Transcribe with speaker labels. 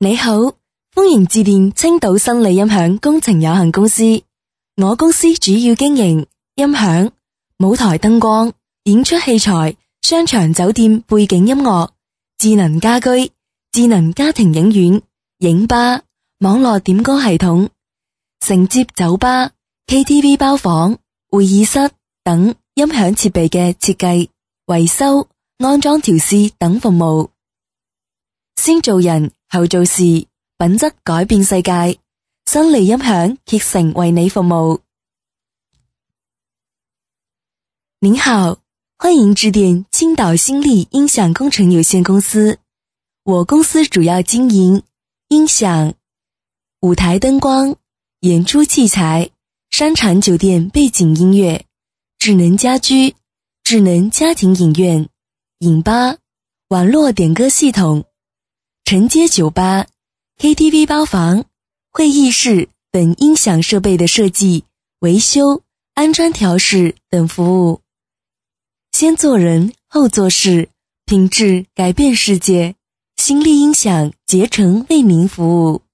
Speaker 1: 你好，歡迎致電青島新利音響工程有限公司。我公司主要經營音響、舞台燈光、演出器材、商場酒店背景音樂、智能家居、智能家庭影院、影吧、網絡點歌系統、承接酒吧、KTV 包房、會議室等音響設備嘅設計、維修、安裝調試等服務。先做人後做事，品質改變世界。新利音響竭誠為你服務。您好，歡迎致電青島新利音響工程有限公司。我公司主要經營音響、舞台燈光、演出器材、商場酒店背景音樂、智能家居、智能家庭影院、影吧、網絡點歌系統、承接酒吧、KTV 包房、會議室等音響設備的設計、維修、安裝調試等服務。先做人後做事，品質改變世界。新利音響竭誠為您服務。